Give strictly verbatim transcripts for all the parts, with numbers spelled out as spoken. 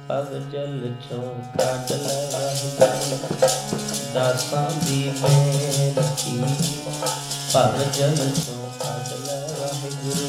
ਪਗ ਜਲ ਚੋਂ ਕੱਢ ਲੈ ਵਾਹਿਗੁਰੂ, ਦਾਸਾਂ ਦੀ ਬੇਨਤੀ ਪਗ ਜਲ ਚੋਂ ਕੱਢ ਲੈ ਵਾਹਿਗੁਰੂ।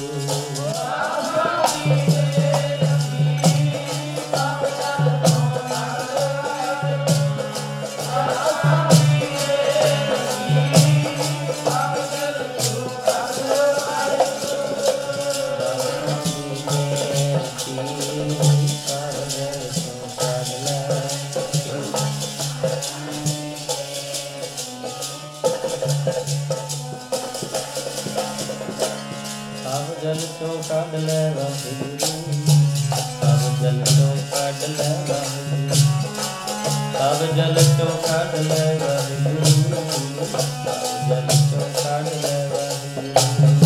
ਜਲ ਚੋਂ ਕੱਢ ਲੈ ਵਾਹਿਗੁਰੂ, ਸਭ ਜਲ ਚੋਂ ਕੱਢ ਲੈ ਵਾਹਿਗੁਰੂ, ਸਭ ਜਲ ਚੋਂ ਕੱਢ ਲੈ ਵਾਹਿਗੁਰੂ, ਸਭ ਜਲ ਚੋਂ ਕੱਢ ਲੈ ਵਾਹਿਗੁਰੂ।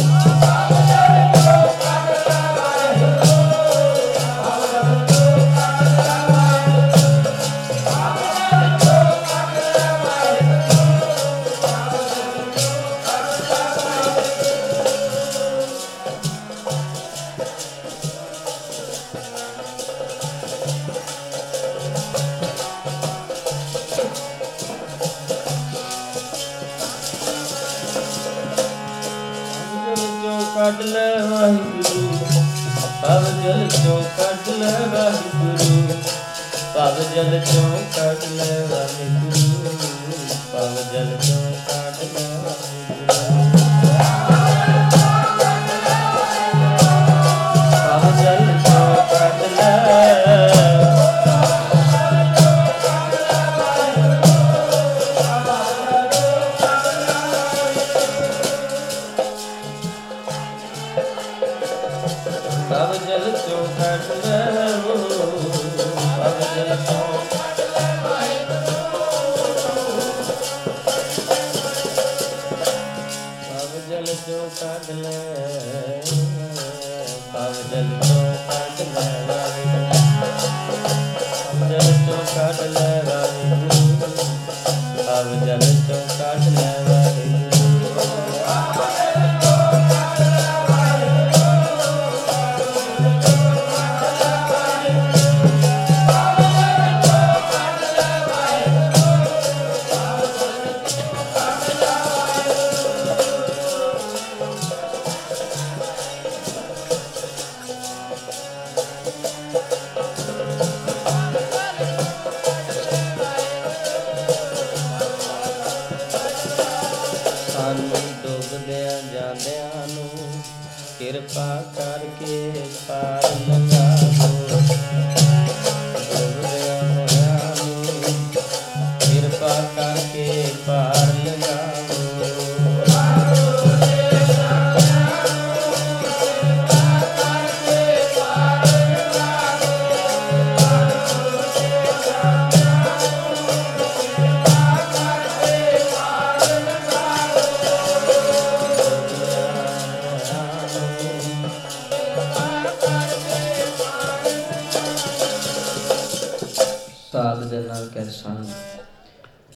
ਕੱਢ ਲੈ ਵਾਹਿਗੁਰੂ, ਭਵ ਜਲ ਚੋਂ ਕੱਢ ਲੈ ਵਾਹਿਗੁਰੂ, ਭਵ ਜਲ ਚੋਂ ਕੱਢ ਲੈ ਵਾਹਿਗੁਰੂ, ਭਵ ਜਲ ਚੋਂ ਕੱਢ ਲੈ ਵਾਹਿਗੁਰੂ। ਭਵ ਜਲ ਚੋਂ ਕੱਢ ਲੈ ਭਵ ਜਲ ਚੋਂ ਕੱਢ ਲੈ, ਭਵ ਜਲ ਚੋਂ ਭਵ ਜਲ ਚੋਂ ਕੱਢ ਲੈ, ਭਵ ਜਲ ਚੋਂ ਕੱਢ ਲੈ ਵਾਹਿਗੁਰੂ, ਭਵ ਜਲ ਚੋਂ ਕੱਢ ਲੈ ਵਾਹਿਗੁਰੂ, ਭਵ ਜਲ ਚੋਂ ਕੱਢ ਲੈ ਵਾਹਿਗੁਰੂ। ਸਾਨੂੰ ਡੁੱਬਦਿਆਂ ਜਾਂਦਿਆਂ ਨੂੰ ਕਿਰਪਾ ਕਰਕੇ ਪਾਰ ਲੰਘਾ ਦੋ, ਡੁੱਬਦਿਆਂ ਹੋਇਆਂ ਨੂੰ ਕਿਰਪਾ ਕਰਕੇ ਪਾਰ ਲੰਘਾ ਦੋ। ਸਾਧ ਜਨਾਂ ਕੈ ਸੰਗ